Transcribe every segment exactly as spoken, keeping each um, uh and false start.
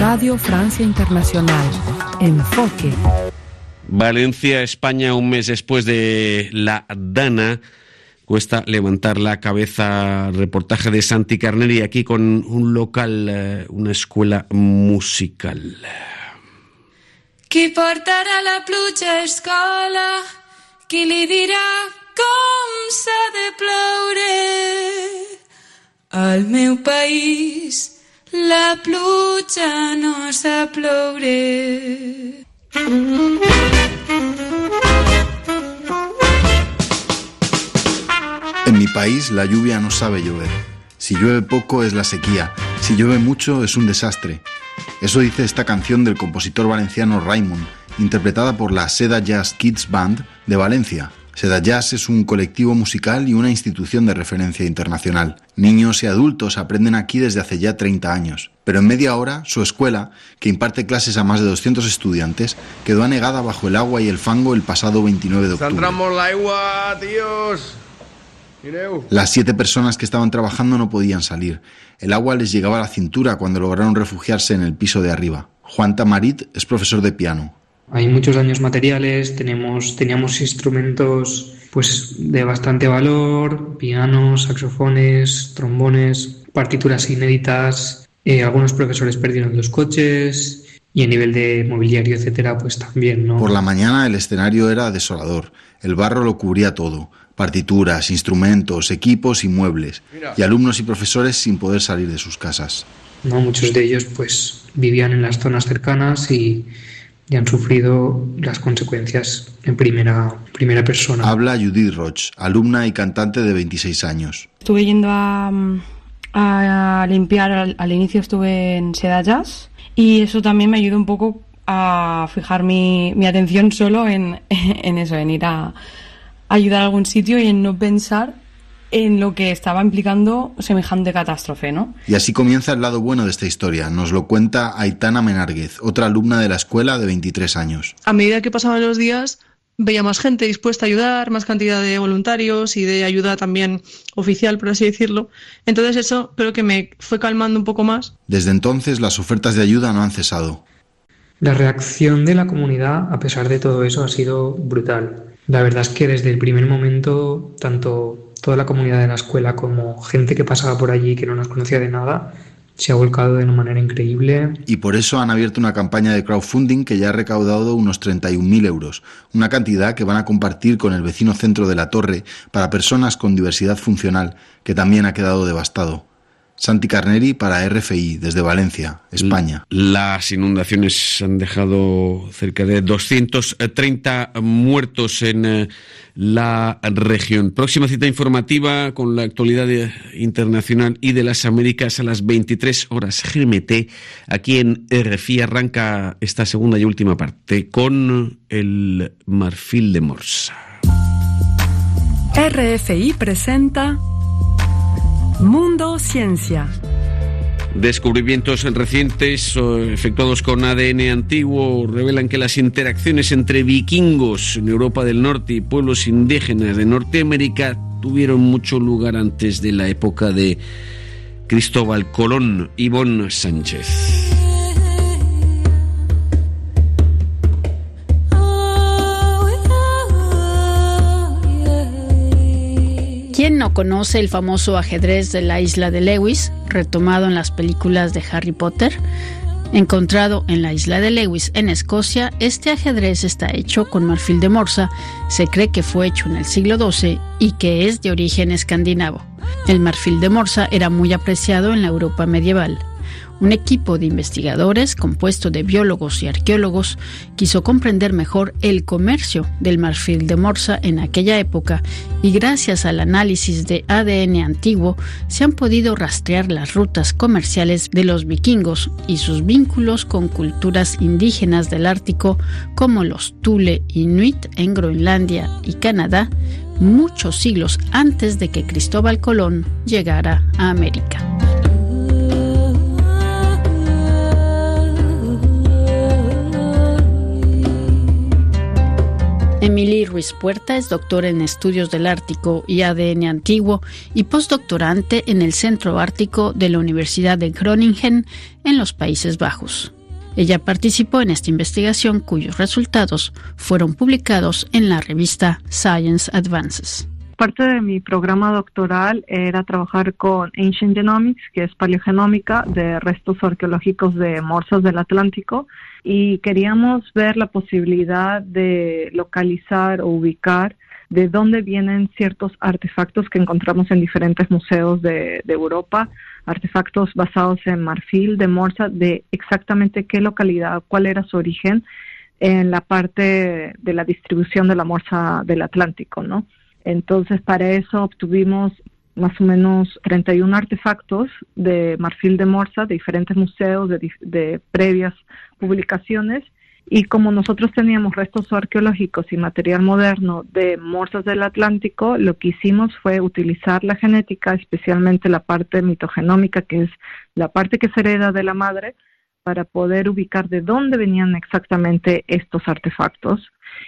Radio Francia Internacional. Enfoque. Valencia, España, un mes después de la Dana. Cuesta levantar la cabeza. Reportaje de Santi Carneri aquí con un local, una escuela musical. Qui portarà la pluja a escola? Qui li dirà com s'ha de ploure? Al meu país la pluja no sap ploure. En mi país la lluvia no sabe llover. Si llueve poco es la sequía, si llueve mucho es un desastre. Eso dice esta canción del compositor valenciano Raimon, interpretada por la Seda Jazz Kids Band de Valencia. Seda Jazz es un colectivo musical y una institución de referencia internacional. Niños y adultos aprenden aquí desde hace ya treinta años. Pero en media hora, su escuela, que imparte clases a más de doscientos estudiantes, quedó anegada bajo el agua y el fango el pasado veintinueve de octubre. ¡Entramos la agua, tíos! Mireu. Las siete personas que estaban trabajando no podían salir. El agua les llegaba a la cintura cuando lograron refugiarse en el piso de arriba. Juan Tamarit es profesor de piano. Hay muchos daños materiales, tenemos, teníamos instrumentos pues de bastante valor, pianos, saxofones, trombones, partituras inéditas, eh, algunos profesores perdieron los coches y a nivel de mobiliario, etcétera, pues también, ¿no? Por la mañana el escenario era desolador, el barro lo cubría todo, partituras, instrumentos, equipos y muebles, y alumnos y profesores sin poder salir de sus casas. No, muchos de ellos pues vivían en las zonas cercanas y y han sufrido las consecuencias en primera, primera persona. Habla Judith Roch, alumna y cantante de veintiséis años. Estuve yendo a, a limpiar, al, al inicio estuve en Seda Jazz y eso también me ayudó un poco a fijar mi, mi atención solo en, en eso, en ir a, a ayudar a algún sitio y en no pensar en lo que estaba implicando semejante catástrofe, ¿no? Y así comienza el lado bueno de esta historia. Nos lo cuenta Aitana Menárguez, otra alumna de la escuela de veintitrés años. A medida que pasaban los días, veía más gente dispuesta a ayudar, más cantidad de voluntarios y de ayuda también oficial, por así decirlo. Entonces eso creo que me fue calmando un poco más. Desde entonces las ofertas de ayuda no han cesado. La reacción de la comunidad, a pesar de todo eso, ha sido brutal. La verdad es que desde el primer momento, tanto toda la comunidad de la escuela como gente que pasaba por allí que no nos conocía de nada, se ha volcado de una manera increíble. Y por eso han abierto una campaña de crowdfunding que ya ha recaudado unos treinta y un mil euros, una cantidad que van a compartir con el vecino centro de La Torre para personas con diversidad funcional, que también ha quedado devastado. Santi Carneri para R F I, desde Valencia, España. Las inundaciones han dejado cerca de doscientos treinta muertos en la región. Próxima cita informativa con la actualidad internacional y de las Américas a las veintitrés horas G M T. Aquí en R F I arranca esta segunda y última parte con el marfil de Morsa. R F I presenta Mundo Ciencia. Descubrimientos recientes efectuados con A D N antiguo revelan que las interacciones entre vikingos en Europa del Norte y pueblos indígenas de Norteamérica tuvieron mucho lugar antes de la época de Cristóbal Colón. Ivonne Sánchez. ¿Quién no conoce el famoso ajedrez de la isla de Lewis, retomado en las películas de Harry Potter? Encontrado en la isla de Lewis, en Escocia, este ajedrez está hecho con marfil de Morsa, se cree que fue hecho en el siglo doce y que es de origen escandinavo. El marfil de Morsa era muy apreciado en la Europa medieval. Un equipo de investigadores compuesto de biólogos y arqueólogos quiso comprender mejor el comercio del marfil de Morsa en aquella época y gracias al análisis de A D N antiguo se han podido rastrear las rutas comerciales de los vikingos y sus vínculos con culturas indígenas del Ártico como los Thule Inuit en Groenlandia y Canadá, muchos siglos antes de que Cristóbal Colón llegara a América. Emily Ruiz Puerta es doctora en Estudios del Ártico y A D N Antiguo y postdoctorante en el Centro Ártico de la Universidad de Groningen en los Países Bajos. Ella participó en esta investigación cuyos resultados fueron publicados en la revista Science Advances. Parte de mi programa doctoral era trabajar con Ancient Genomics, que es paleogenómica de restos arqueológicos de morsas del Atlántico, y queríamos ver la posibilidad de localizar o ubicar de dónde vienen ciertos artefactos que encontramos en diferentes museos de, de Europa, artefactos basados en marfil de morsa, de exactamente qué localidad, cuál era su origen en la parte de la distribución de la morsa del Atlántico, ¿no? Entonces, para eso obtuvimos más o menos treinta y uno artefactos de marfil de morsa de diferentes museos, de, de previas publicaciones, y como nosotros teníamos restos arqueológicos y material moderno de morsas del Atlántico, lo que hicimos fue utilizar la genética, especialmente la parte mitogenómica, que es la parte que se hereda de la madre, para poder ubicar de dónde venían exactamente estos artefactos.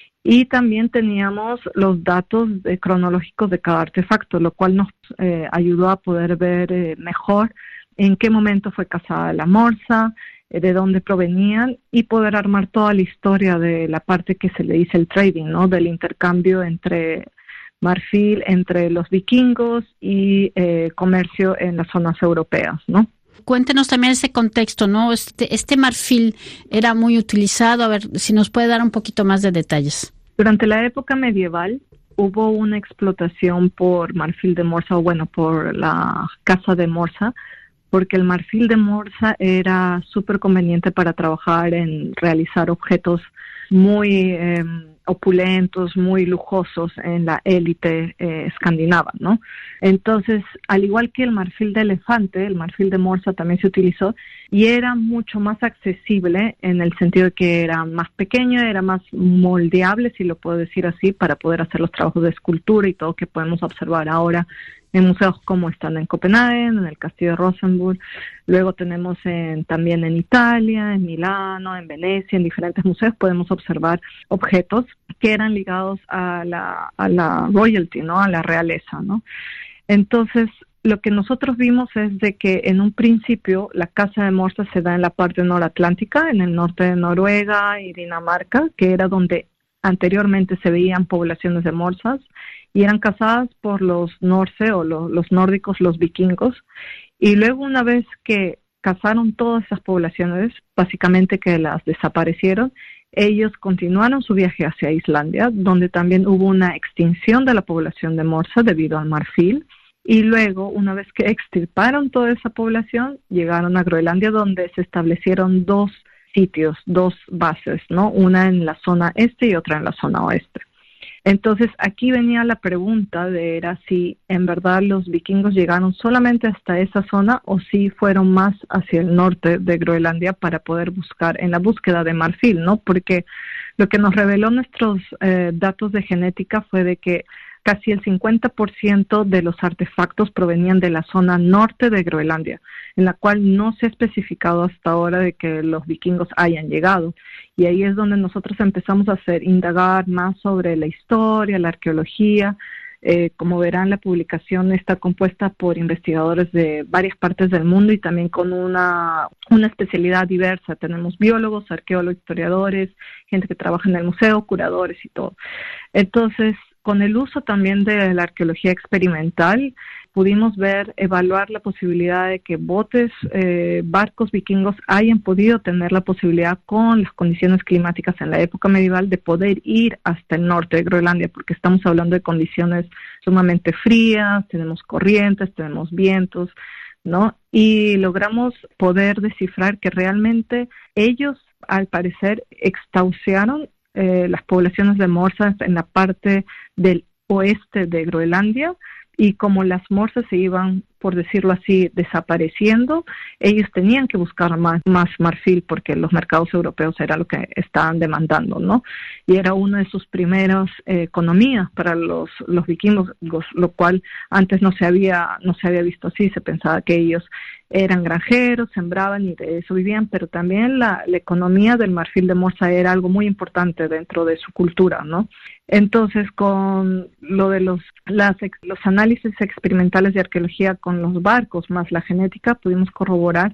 Y también teníamos los datos de, cronológicos de cada artefacto, lo cual nos eh, ayudó a poder ver eh, mejor en qué momento fue cazada la morsa, eh, de dónde provenían, y poder armar toda la historia de la parte que se le dice el trading, ¿no? Del intercambio entre marfil, entre los vikingos y eh, comercio en las zonas europeas, ¿no? Cuéntenos también ese contexto, ¿no? Este, este marfil era muy utilizado. A ver si nos puede dar un poquito más de detalles. Durante la época medieval hubo una explotación por marfil de morsa, o bueno, por la caza de morsa, porque el marfil de morsa era súper conveniente para trabajar en realizar objetos muy eh, opulentos, muy lujosos en la élite eh, escandinava, ¿no? Entonces, al igual que el marfil de elefante, el marfil de morsa también se utilizó y era mucho más accesible en el sentido de que era más pequeño, era más moldeable, si lo puedo decir así, para poder hacer los trabajos de escultura y todo que podemos observar ahora en museos como están en Copenhague, en el Castillo de Rosenborg. Luego tenemos en, también en Italia, en Milano, en Venecia, en diferentes museos podemos observar objetos que eran ligados a la, a la royalty, ¿no? A la realeza, ¿no? Entonces, lo que nosotros vimos es de que en un principio la caza de morsas se da en la parte noratlántica, en el norte de Noruega y Dinamarca, que era donde anteriormente se veían poblaciones de morsas, y eran cazadas por los norse o lo, los nórdicos, los vikingos, y luego una vez que cazaron todas esas poblaciones, básicamente que las desaparecieron, ellos continuaron su viaje hacia Islandia, donde también hubo una extinción de la población de morsa debido al marfil, y luego, una vez que extirparon toda esa población, llegaron a Groenlandia, donde se establecieron dos sitios, dos bases, ¿no? Una en la zona este y otra en la zona oeste. Entonces, aquí venía la pregunta de era si en verdad los vikingos llegaron solamente hasta esa zona o si fueron más hacia el norte de Groenlandia para poder buscar, en la búsqueda de marfil, ¿no? Porque lo que nos reveló nuestros eh, datos de genética fue de que casi el cincuenta por ciento de los artefactos provenían de la zona norte de Groenlandia, en la cual no se ha especificado hasta ahora de que los vikingos hayan llegado. Y ahí es donde nosotros empezamos a hacer, indagar más sobre la historia, la arqueología. Eh, como verán, la publicación está compuesta por investigadores de varias partes del mundo y también con una, una especialidad diversa. Tenemos biólogos, arqueólogos, historiadores, gente que trabaja en el museo, curadores y todo. Entonces, con el uso también de la arqueología experimental, pudimos ver, evaluar la posibilidad de que botes, eh, barcos vikingos hayan podido tener la posibilidad con las condiciones climáticas en la época medieval de poder ir hasta el norte de Groenlandia, porque estamos hablando de condiciones sumamente frías, tenemos corrientes, tenemos vientos, ¿no? Y logramos poder descifrar que realmente ellos, al parecer, extauciaron Eh, las poblaciones de morsas en la parte del oeste de Groenlandia, y como las morsas se iban, por decirlo así, desapareciendo, ellos tenían que buscar más, más marfil porque los mercados europeos era lo que estaban demandando, ¿no? Y era una de sus primeras eh, economías para los, los vikingos, lo cual antes no se había, no se había visto así. Se pensaba que ellos eran granjeros, sembraban y de eso vivían, pero también la, la economía del marfil de morsa era algo muy importante dentro de su cultura, ¿no? Entonces, con lo de los, las, los análisis experimentales de arqueología con los barcos más la genética, pudimos corroborar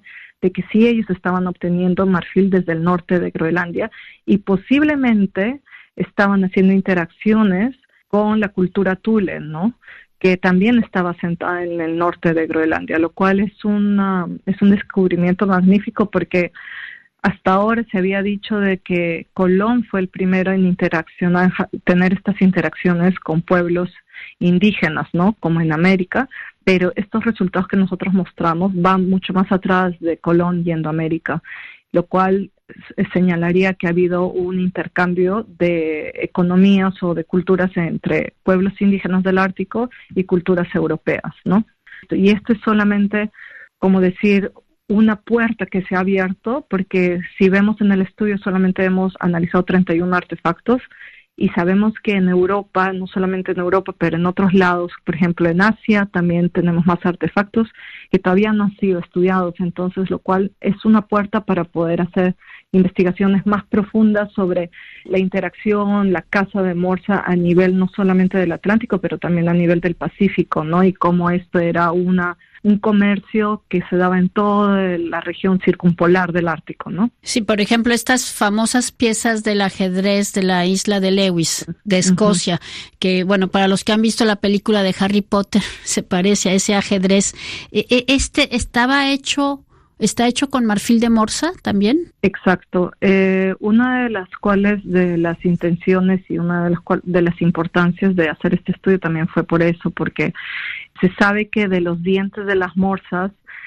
de que sí ellos estaban obteniendo marfil desde el norte de Groenlandia y posiblemente estaban haciendo interacciones con la cultura Thule, ¿no?, que también estaba sentada en el norte de Groenlandia, lo cual es, una, es un descubrimiento magnífico porque hasta ahora se había dicho de que Colón fue el primero en interaccionar, tener estas interacciones con pueblos indígenas, ¿no?, como en América, pero estos resultados que nosotros mostramos van mucho más atrás de Colón yendo a América, lo cual señalaría que ha habido un intercambio de economías o de culturas entre pueblos indígenas del Ártico y culturas europeas, ¿no? Y esto es solamente, como decir, una puerta que se ha abierto, porque si vemos en el estudio solamente hemos analizado treinta y uno artefactos y sabemos que en Europa, no solamente en Europa, pero en otros lados, por ejemplo en Asia, también tenemos más artefactos que todavía no han sido estudiados, entonces lo cual es una puerta para poder hacer investigaciones más profundas sobre la interacción, la caza de morsa a nivel no solamente del Atlántico, pero también a nivel del Pacífico, ¿no? Y cómo esto era una un comercio que se daba en toda la región circumpolar del Ártico, ¿no? Sí, por ejemplo, estas famosas piezas del ajedrez de la isla de Lewis, de Escocia, uh-huh. que, bueno, para los que han visto la película de Harry Potter, se parece a ese ajedrez. ¿Este estaba hecho, está hecho con marfil de morsa también? Exacto. Eh, una de las cuales de las intenciones y una de las, cual, de las importancias de hacer este estudio también fue por eso, porque se sabe que de los dientes de las morsas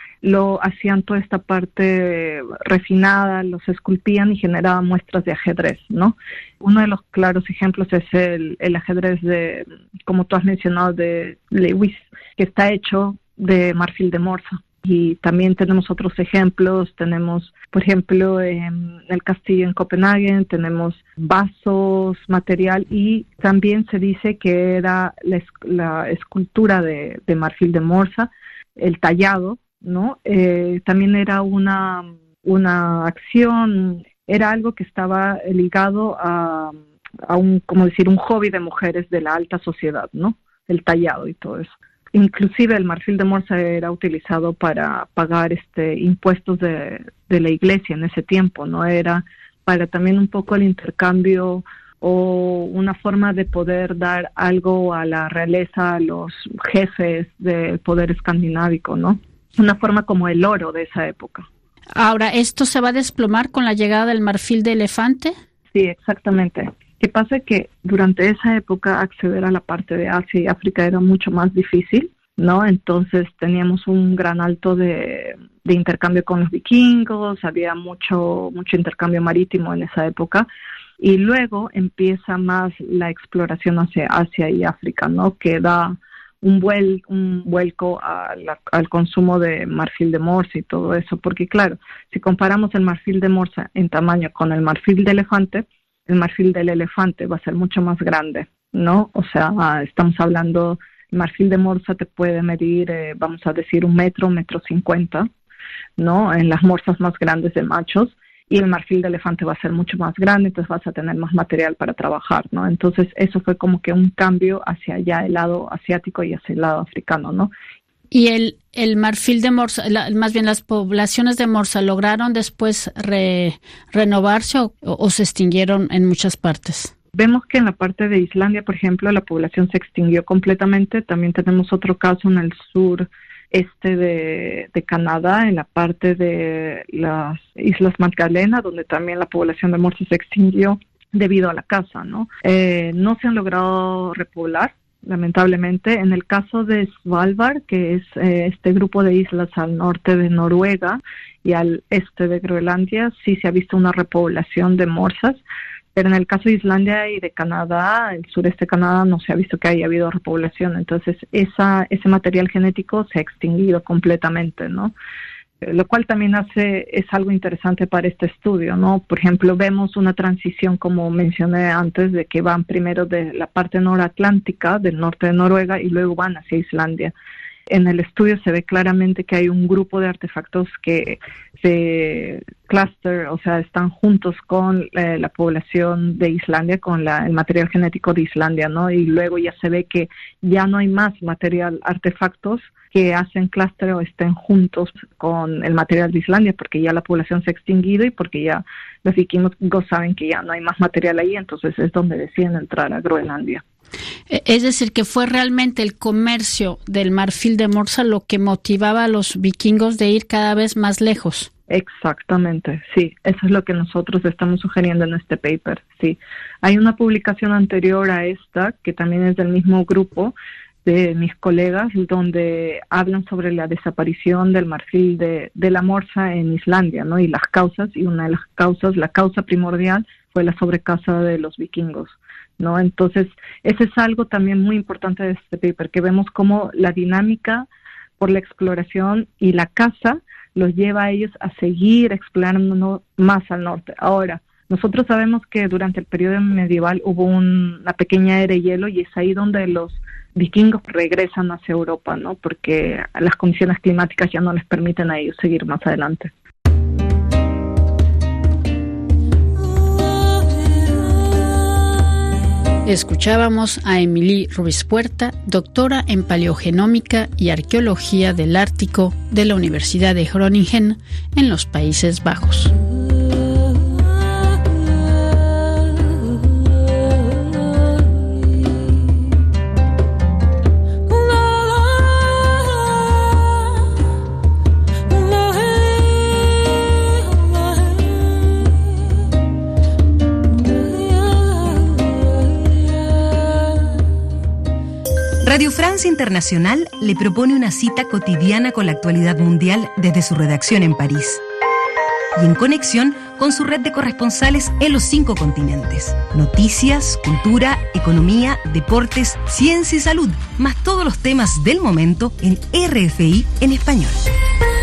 lo hacían toda esta parte refinada, los esculpían y generaban muestras de ajedrez, ¿no? Uno de los claros ejemplos es el, el ajedrez de, como tú has mencionado, de Lewis, que está hecho de marfil de morsa. Y también tenemos otros ejemplos, tenemos, por ejemplo, en el castillo en Copenhague, tenemos vasos, material, y también se dice que era la, la escultura de, de marfil de morsa, el tallado, ¿no? Eh, también era una, una acción, era algo que estaba ligado a, a un, como decir, un hobby de mujeres de la alta sociedad, ¿no? El tallado y todo eso. Inclusive el marfil de morsa era utilizado para pagar este impuestos de, de la iglesia en ese tiempo, ¿no? Era para también un poco el intercambio o una forma de poder dar algo a la realeza, a los jefes del poder escandinávico, ¿no? Una forma como el oro de esa época. Ahora, ¿esto se va a desplomar con la llegada del marfil de elefante? Sí, exactamente. ¿Qué pasa? Que durante esa época acceder a la parte de Asia y África era mucho más difícil, ¿no? Entonces teníamos un gran alto de, de intercambio con los vikingos, había mucho, mucho intercambio marítimo en esa época, y luego empieza más la exploración hacia Asia y África, ¿no? Que da un, vuel, un vuelco a la, al consumo de marfil de morsa y todo eso, porque claro, si comparamos el marfil de morsa en tamaño con el marfil de elefante, el marfil del elefante va a ser mucho más grande, ¿no? O sea, estamos hablando, el marfil de morsa te puede medir, eh, vamos a decir, un metro, un metro cincuenta, ¿no? En las morsas más grandes de machos, y el marfil de elefante va a ser mucho más grande, entonces vas a tener más material para trabajar, ¿no? Entonces eso fue como que un cambio hacia allá el lado asiático y hacia el lado africano, ¿no? Y el, el marfil de morsa, la, más bien las poblaciones de morsa, ¿lograron después re, renovarse o, o se extinguieron en muchas partes? Vemos que en la parte de Islandia, por ejemplo, la población se extinguió completamente. También tenemos otro caso en el sur este de, de Canadá, en la parte de las Islas Magdalena, donde también la población de morsa se extinguió debido a la caza, ¿no? Eh, no se han logrado repoblar, lamentablemente. En el caso de Svalbard, que es eh, este grupo de islas al norte de Noruega y al este de Groenlandia, sí se ha visto una repoblación de morsas, pero en el caso de Islandia y de Canadá, el sureste de Canadá, no se ha visto que haya habido repoblación. Entonces, esa ese material genético se ha extinguido completamente, ¿no? Lo cual también hace, es algo interesante para este estudio, ¿no? Por ejemplo, vemos una transición, como mencioné antes, de que van primero de la parte noratlántica, del norte de Noruega, y luego van hacia Islandia. En el estudio se ve claramente que hay un grupo de artefactos que se cluster, o sea, están juntos con eh, la población de Islandia, con la, el material genético de Islandia, ¿no? Y luego ya se ve que ya no hay más material, artefactos que hacen clúster o estén juntos con el material de Islandia, porque ya la población se ha extinguido y porque ya los vikingos saben que ya no hay más material ahí, entonces es donde deciden entrar a Groenlandia. Es decir, que fue realmente el comercio del marfil de Morsa lo que motivaba a los vikingos de ir cada vez más lejos. Exactamente, sí, eso es lo que nosotros estamos sugiriendo en este paper, sí. Hay una publicación anterior a esta, que también es del mismo grupo de mis colegas, donde hablan sobre la desaparición del marfil de, de la Morsa en Islandia, ¿no? Y las causas, y una de las causas, la causa primordial, fue la sobrecaza de los vikingos, ¿no? Entonces, ese es algo también muy importante de este paper, que vemos cómo la dinámica por la exploración y la caza los lleva a ellos a seguir explorando más al norte. Ahora, nosotros sabemos que durante el periodo medieval hubo un, una pequeña era de hielo, y es ahí donde los vikingos regresan hacia Europa, ¿no? Porque las condiciones climáticas ya no les permiten a ellos seguir más adelante. Escuchábamos a Emilie Ruiz-Puerta, doctora en Paleogenómica y Arqueología del Ártico de la Universidad de Groningen, en los Países Bajos. Radio Francia Internacional le propone una cita cotidiana con la actualidad mundial desde su redacción en París y en conexión con su red de corresponsales en los cinco continentes. Noticias, cultura, economía, deportes, ciencia y salud, más todos los temas del momento en R F I en español.